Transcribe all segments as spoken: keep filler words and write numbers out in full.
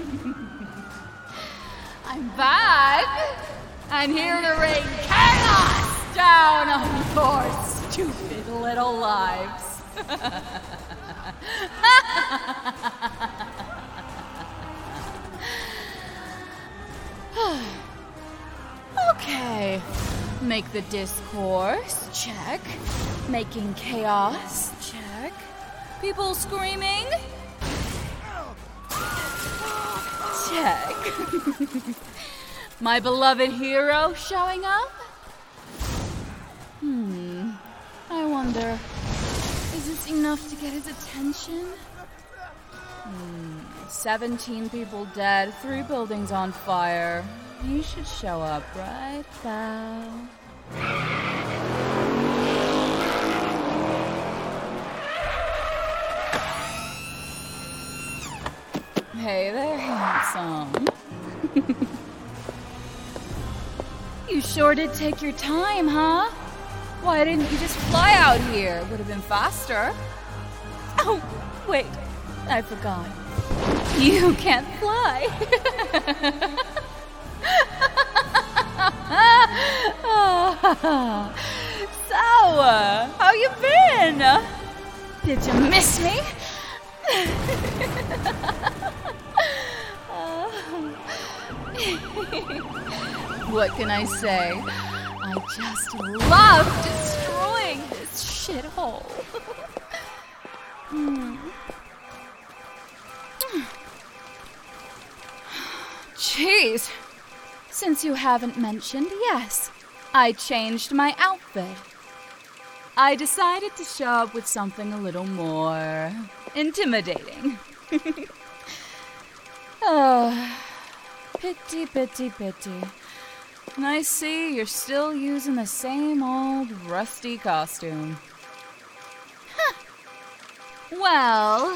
I'm back, and here to rain chaos down on your stupid little lives. Okay, make the discourse, check. Making chaos, check. People screaming, check. My beloved hero showing up? Hmm, I wonder, is this enough to get his attention? Hmm, seventeen people dead, three buildings on fire. He should show up, right, pal? Hey there, handsome. You sure did take your time, huh? Why didn't you just fly out here? Would have been faster. Oh, wait, I forgot. You can't fly. So, uh, how you been? Did you miss me? What can I say? I just love destroying this shithole. Hmm. Jeez. Since you haven't mentioned, yes, I changed my outfit. I decided to show up with something a little more intimidating. Oh, pity, pity, pity. And I see you're still using the same old rusty costume. Huh. Well,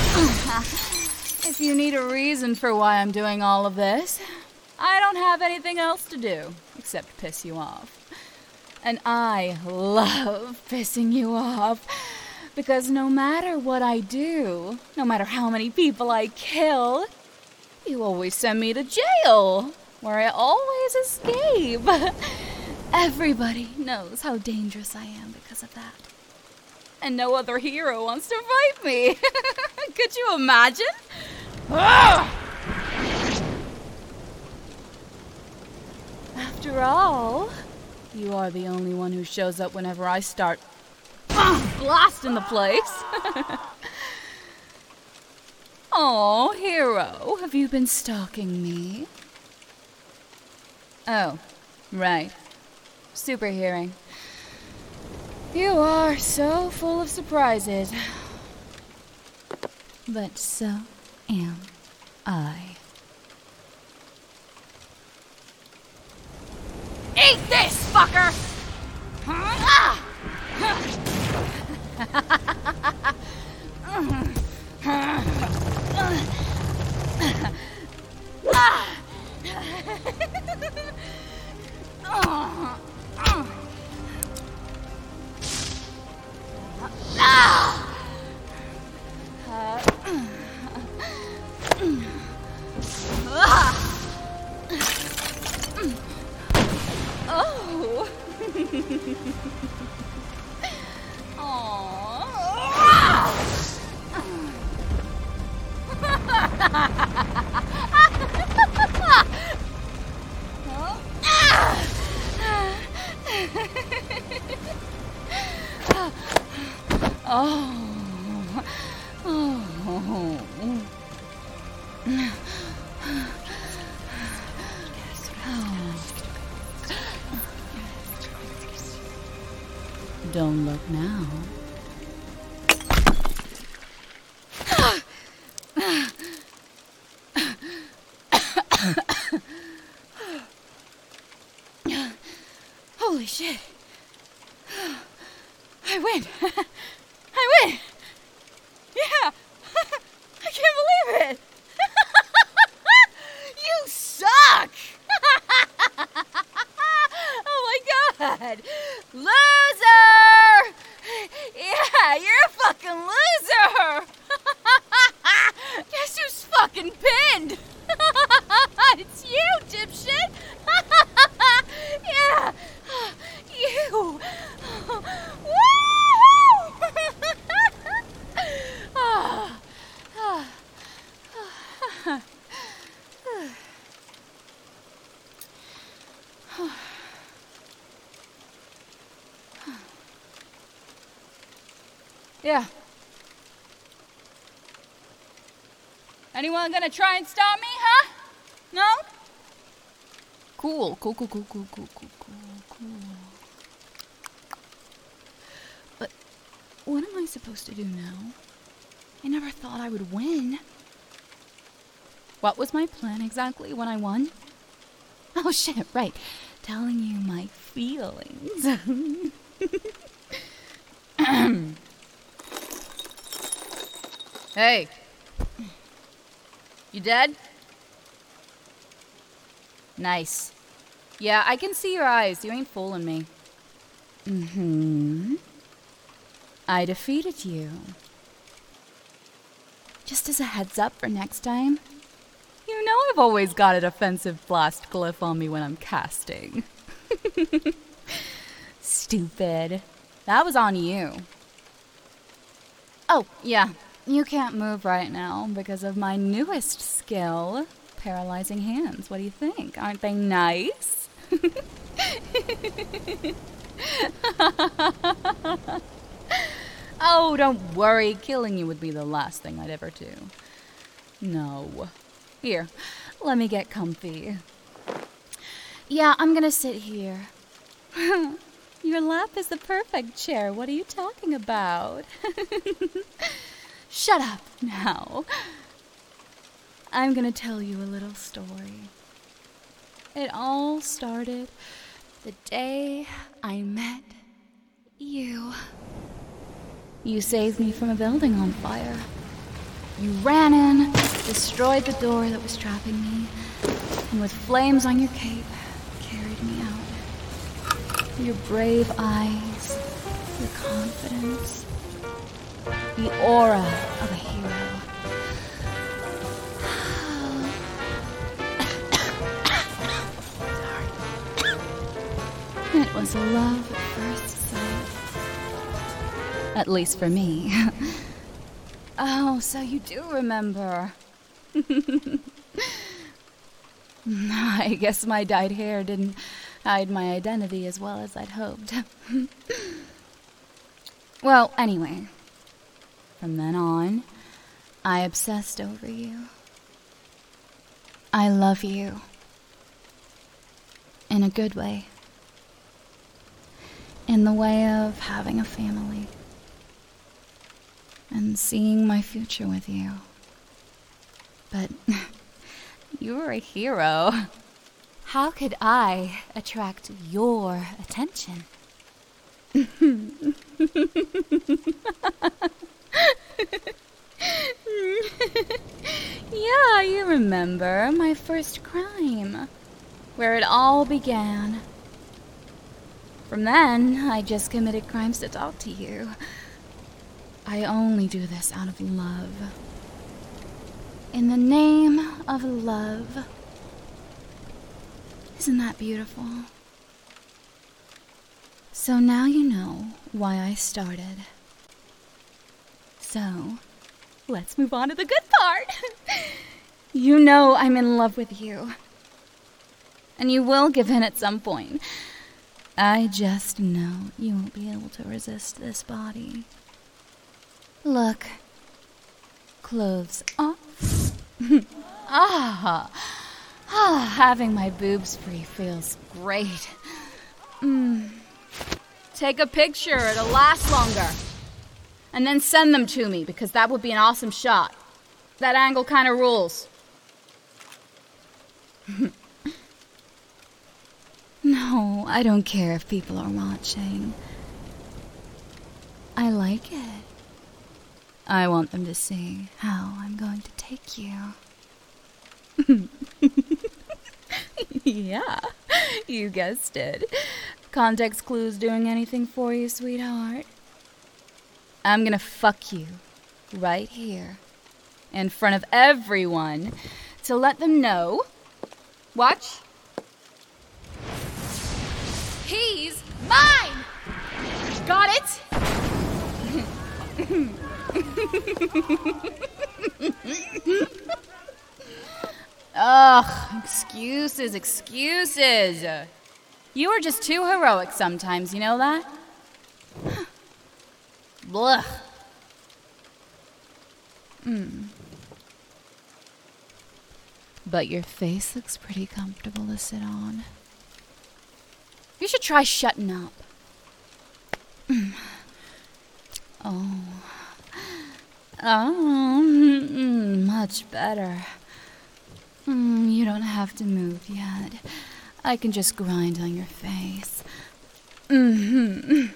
if you need a reason for why I'm doing all of this, I don't have anything else to do except piss you off. And I love pissing you off because no matter what I do, no matter how many people I kill, you always send me to jail, where I always escape. Everybody knows how dangerous I am because of that. And no other hero wants to fight me. Could you imagine? Ugh! After all, you are the only one who shows up whenever I start uh, blasting the place. Oh, hero, have you been stalking me? Oh, right. Super hearing. You are so full of surprises. But so am I. Eat this, fucker! Ah! Oh. Oh. Oh. Don't look now. Holy shit. I win. I win. Yeah. I can't believe it. You suck. Oh my god. Loser. Yeah, you're a fucking loser. Guess who's fucking pinned? Yeah. Anyone gonna try and stop me, huh? No? Cool, cool, cool, cool, cool, cool, cool, cool, cool. But what am I supposed to do now? I never thought I would win. What was my plan exactly when I won? Oh shit, right. Telling you my feelings. Hey. You dead? Nice. Yeah, I can see your eyes. You ain't fooling me. Mm-hmm. I defeated you. Just as a heads up for next time, you know I've always got a defensive blast glyph on me when I'm casting. Stupid. That was on you. Oh, yeah. You can't move right now because of my newest skill, paralyzing hands. What do you think? Aren't they nice? Oh, don't worry. Killing you would be the last thing I'd ever do. No. Here, let me get comfy. Yeah, I'm gonna sit here. Your lap is the perfect chair. What are you talking about? Shut up now. I'm gonna tell you a little story. It all started the day I met you. You saved me from a building on fire. You ran in, destroyed the door that was trapping me, and with flames on your cape, carried me out. Your brave eyes, your confidence, the aura of a hero. Sorry. It was love at first sight. At least for me. Oh, so you do remember. I guess my dyed hair didn't hide my identity as well as I'd hoped. Well, anyway. From then on, I obsessed over you. I love you. In a good way. In the way of having a family. And seeing my future with you. But you're a hero. How could I attract your attention? Yeah, you remember my first crime, where it all began. From then, I just committed crimes to talk to you. I only do this out of love. In the name of love. Isn't that beautiful? So now you know why I started. So, let's move on to the good part. You know I'm in love with you. And you will give in at some point. I just know you won't be able to resist this body. Look. Clothes off. ah, ah, having my boobs free feels great. Mm. Take a picture, it'll last longer. And then send them to me, because that would be an awesome shot. That angle kind of rules. No, I don't care if people are watching. I like it. I want them to see how I'm going to take you. Yeah, you guessed it. Context clues doing anything for you, sweetheart? I'm gonna fuck you right here in front of everyone to let them know. Watch. He's mine! Got it? Ugh, excuses, excuses. You are just too heroic sometimes, you know that? Blech. Mm. But your face looks pretty comfortable to sit on. You should try shutting up. Mm. Oh. Oh, mm, much better. Mm, you don't have to move yet. I can just grind on your face. Mm-hmm.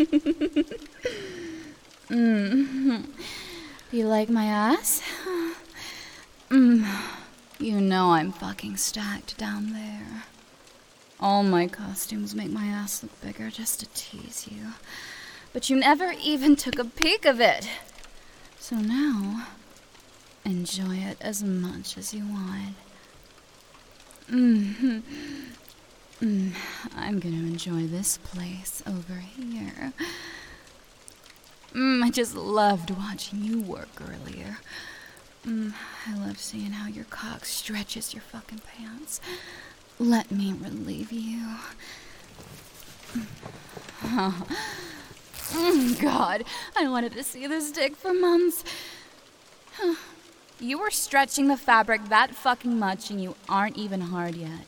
mm-hmm. You like my ass? Mm. You know I'm fucking stacked down there. All my costumes make my ass look bigger just to tease you. But you never even took a peek of it. So now, enjoy it as much as you want. Mm-hmm. Mm, I'm gonna enjoy this place over here. Mm, I just loved watching you work earlier. Mm, I love seeing how your cock stretches your fucking pants. Let me relieve you. Oh. Mm, God, I wanted to see this dick for months. You were stretching the fabric that fucking much and you aren't even hard yet.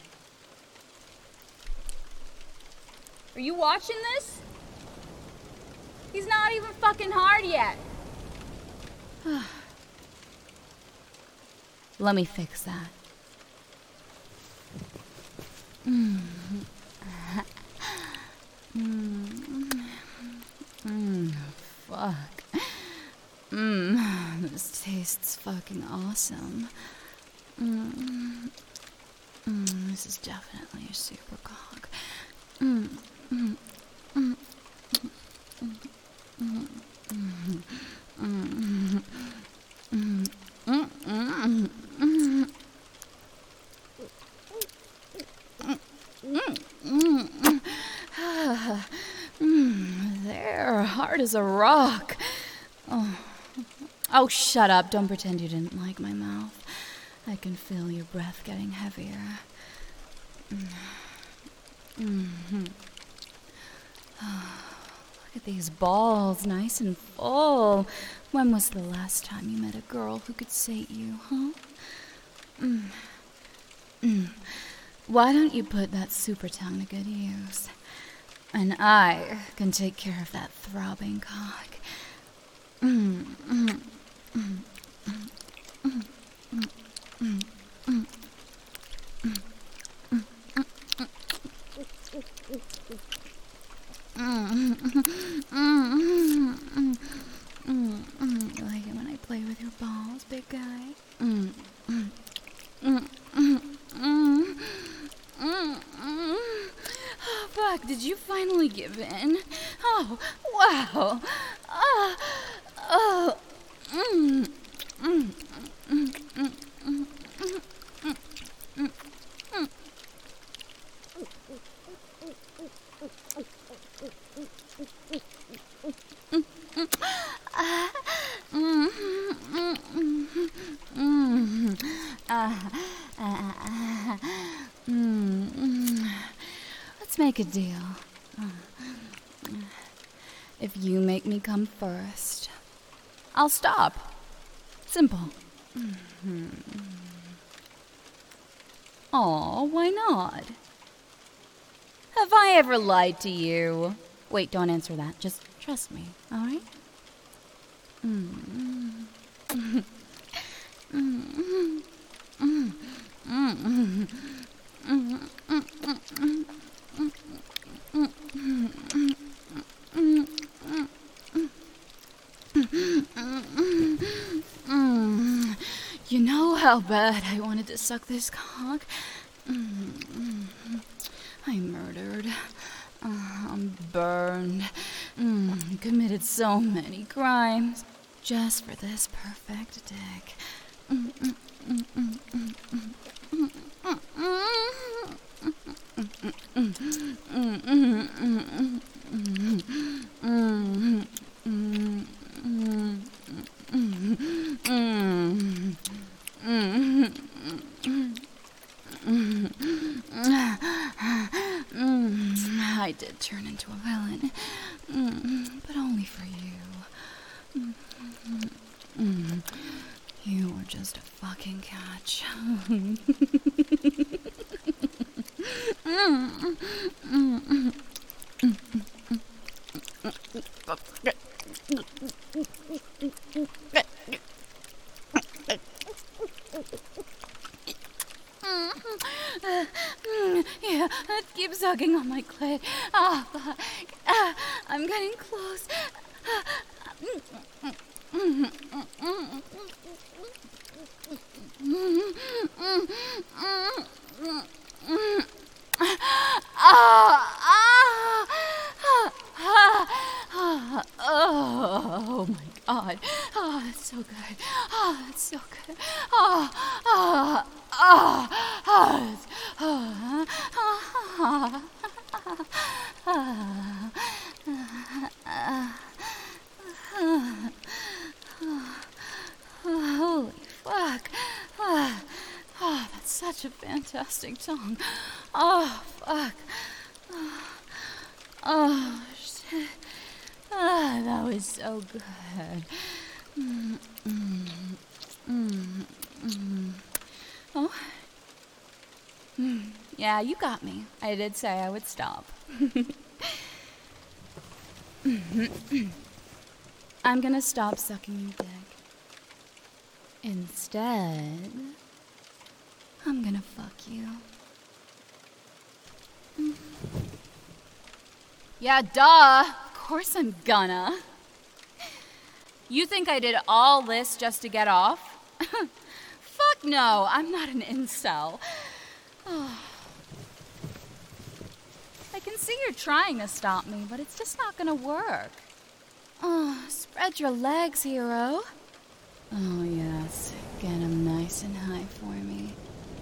Are you watching this? He's not even fucking hard yet. Let me fix that. Mm. mm. Mm. Fuck. Mmm. This tastes fucking awesome. Mm. Mm. This is definitely a super cock. Mm. Mm. Mm. Mm. Mm. Mm. Mm. Mm. Mm. Mm. Mm. Mm. Mm. There, hard as a rock. Oh. Oh, shut up. Don't pretend you didn't like my mouth. I can feel your breath getting heavier. Mm-hmm. Oh, look at these balls, nice and full. When was the last time you met a girl who could sate you, huh? Mm. Mm. Why don't you put that super tongue to good use? And I can take care of that throbbing cock. Mm, mm, mm, mm, mm, mm, mm, mm, mm. You like it when I play with your balls, big guy? Mm, mm, mm, mm, mm, mm, mm. Oh, fuck, did you finally give in? Oh, wow. Oh, oh. Mm, mm, mm, mm, mm, mm, mm, mm, mm. Let's make a deal. If you make me come first, I'll stop. Simple. Aw, why not? Have I ever lied to you? Wait, don't answer that. Just trust me, all right? Mm. Mm. Mm. Mm. Mm. Mm. You know how bad I wanted to suck this cock? Mm. I'm murdered. Uh, I'm burned. Mm. Committed so many crimes just for this perfect dick. Mm. Mm. Mm. Mm. Mm. Mm. did turn into a villain. Mm, but only for you. Mm, mm, you were just a fucking catch. mm, mm, mm, yeah, keep sucking on my clit. Ah, oh, ah, I'm getting close. Oh my God. Oh, that's so good. Oh, that's so good. Oh, oh, oh, oh, oh, oh, oh, holy fuck. Oh, oh, that's such a fantastic song. Oh, fuck. Oh, oh shit. Ah, that was so good. Mm, mm, mm, mm. Oh. Mm. Yeah, you got me. I did say I would stop. I'm gonna stop sucking your dick. Instead, I'm gonna fuck you. Mm. Yeah, duh. Of course I'm gonna. You think I did all this just to get off? Fuck no, I'm not an incel. Oh. I can see you're trying to stop me, but it's just not gonna work. Oh, spread your legs, hero. Oh, yes. Get them nice and high for me.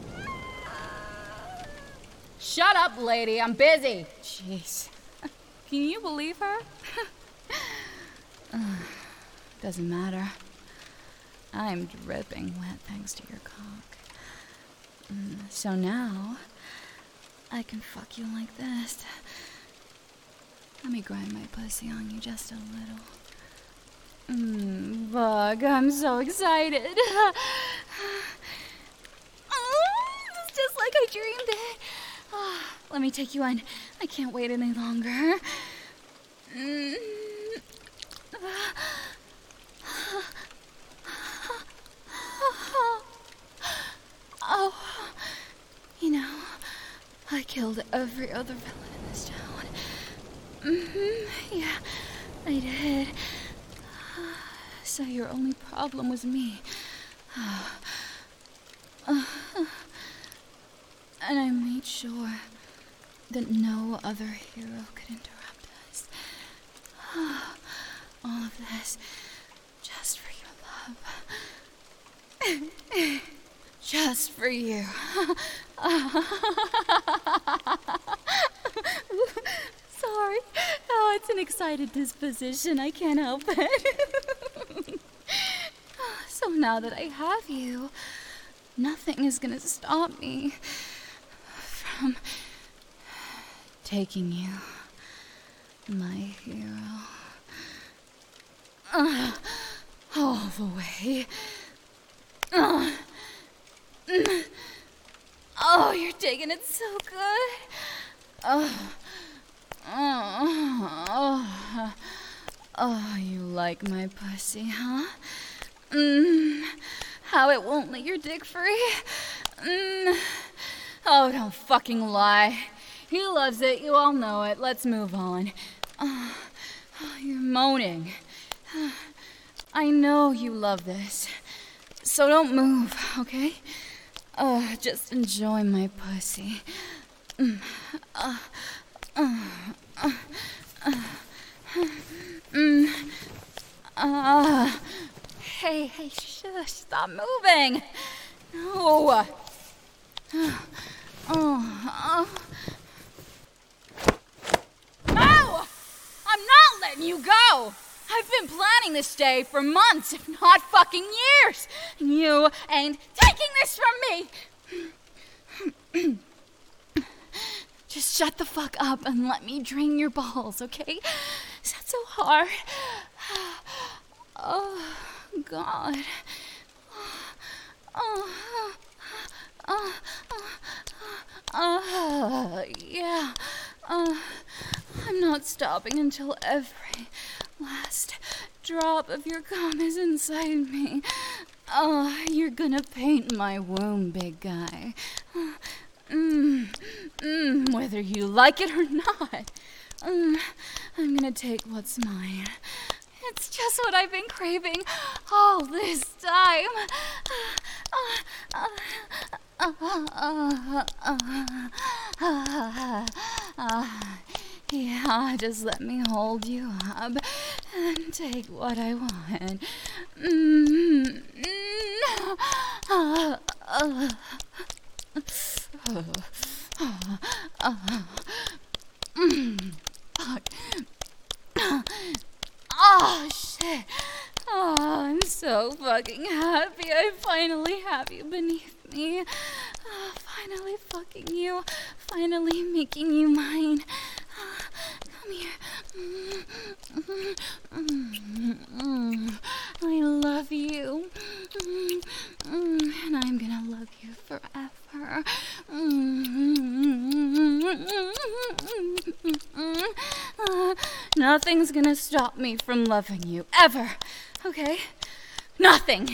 Shut up, lady. I'm busy. Jeez. Can you believe her? uh, doesn't matter. I'm dripping wet thanks to your cock. Mm, so now, I can fuck you like this. Let me grind my pussy on you just a little. Mmm, Bug, I'm so excited. Oh, it's just like I dreamed it. Oh, let me take you in. I can't wait any longer. Mm. Oh, you know, I killed every other villain in this town. Mm-hmm, yeah, I did. So your only problem was me. And I made sure that no other hero could interrupt us. All of this just for your love. Just for you. Sorry. Oh, it's an excited disposition. I can't help it. So now that I have you, nothing is gonna stop me from taking you, my hero, uh, all the way. Uh, oh, you're taking it so good. Oh, oh, oh, oh, you like my pussy, huh? Mm, how it won't let your dick free? Mm. Oh, don't fucking lie. He loves it. You all know it. Let's move on. Oh, oh, you're moaning. I know you love this. So don't move, okay? Oh, just enjoy my pussy. Mm. Uh, uh, uh, uh, mm. uh. Hey, hey, shush, stop moving. No. Oh, oh. No! I'm not letting you go. I've been planning this day for months, if not fucking years. And you ain't taking this from me. Just shut the fuck up and let me drain your balls, okay? Is that so hard? Oh, God. Oh, oh, oh, oh, yeah. Uh, I'm not stopping until every last drop of your cum is inside me. Oh, you're gonna paint my womb, big guy. Mm, mm, whether you like it or not. Mm, I'm gonna take what's mine. It's just what I've been craving all this time. Yeah, just let me hold you up and take what I want. Mm, mm, mm, fuck. Oh, shit. Oh, I'm so fucking happy. I finally have you beneath me. Oh, finally fucking you. Finally making you mine. Oh, come here. I love you. And I'm gonna love you forever. Uh, nothing's gonna stop me from loving you, ever. Okay? Nothing.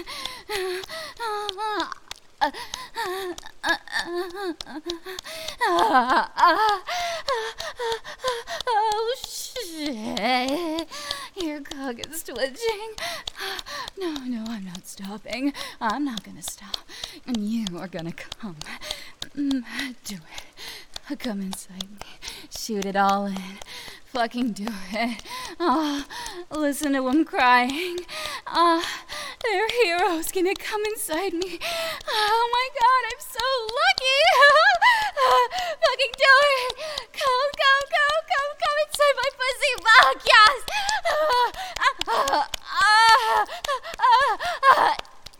Oh, shit. Your cock is twitching. No, no, I'm not stopping. I'm not gonna stop. And you are gonna come. Do it. Come inside me. Shoot it all in. Fucking do it. Oh, listen to them crying. Oh, their hero's gonna come inside me. Oh my God, I'm so lucky. Fucking do it. Come, come, come, come, come inside my pussy. Fuck, yes. Uh, uh, uh, uh, uh,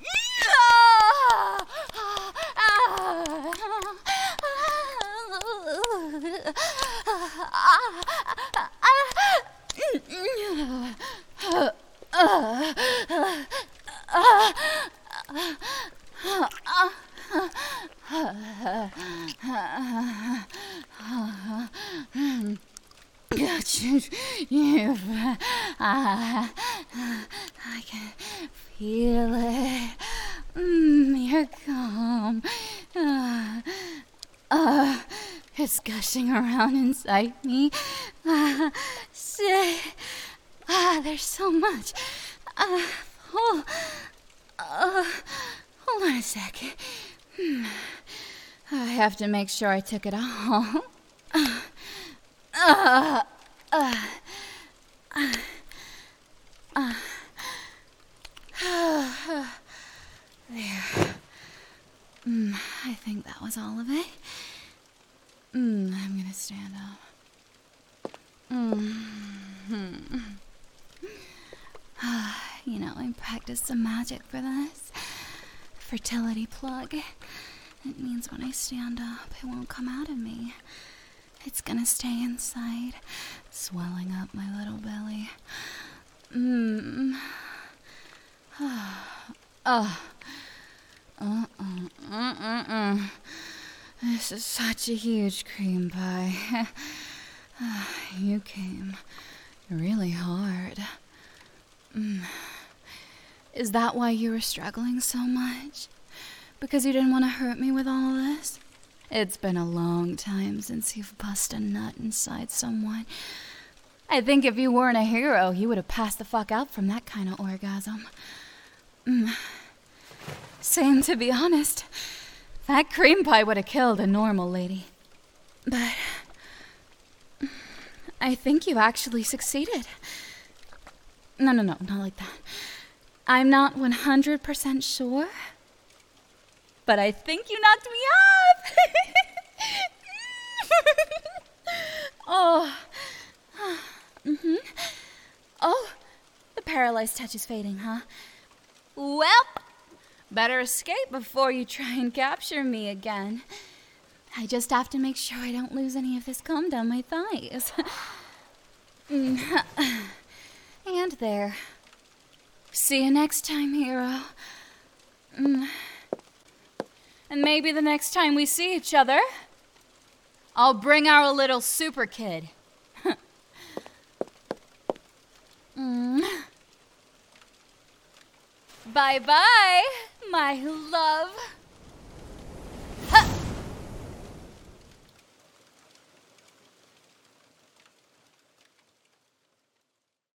you, I, I can feel it. Mm, you're calm. Uh, uh, it's gushing around inside me. Uh, shit. Ah, there's so much. Uh, oh, uh, hold on a second. Hmm. I have to make sure I took it all. Uh, uh, uh, uh, uh, uh, there. Mm, I think that was all of it. Mm, I'm gonna stand up. Mm-hmm. You know, I practiced some magic for this. Fertility plug. It means when I stand up, it won't come out of me. It's gonna stay inside, swelling up my little belly. Mmm. Oh. Uh-uh. Uh-uh. This is such a huge cream pie. You came really hard. Mm. Is that why you were struggling so much? Because you didn't want to hurt me with all of this? It's been a long time since you've busted a nut inside someone. I think if you weren't a hero, you would have passed the fuck out from that kind of orgasm. Mm. Same, to be honest. That cream pie would have killed a normal lady. But I think you actually succeeded. No, no, no, not like that. I'm not one hundred percent sure, but I think you knocked me up. Oh. Mm-hmm. Oh, the paralyzed touch is fading, huh? Well, better escape before you try and capture me again. I just have to make sure I don't lose any of this gum down my thighs. And there. See you next time, hero. And maybe the next time we see each other, I'll bring our little super kid. Bye-bye, my love.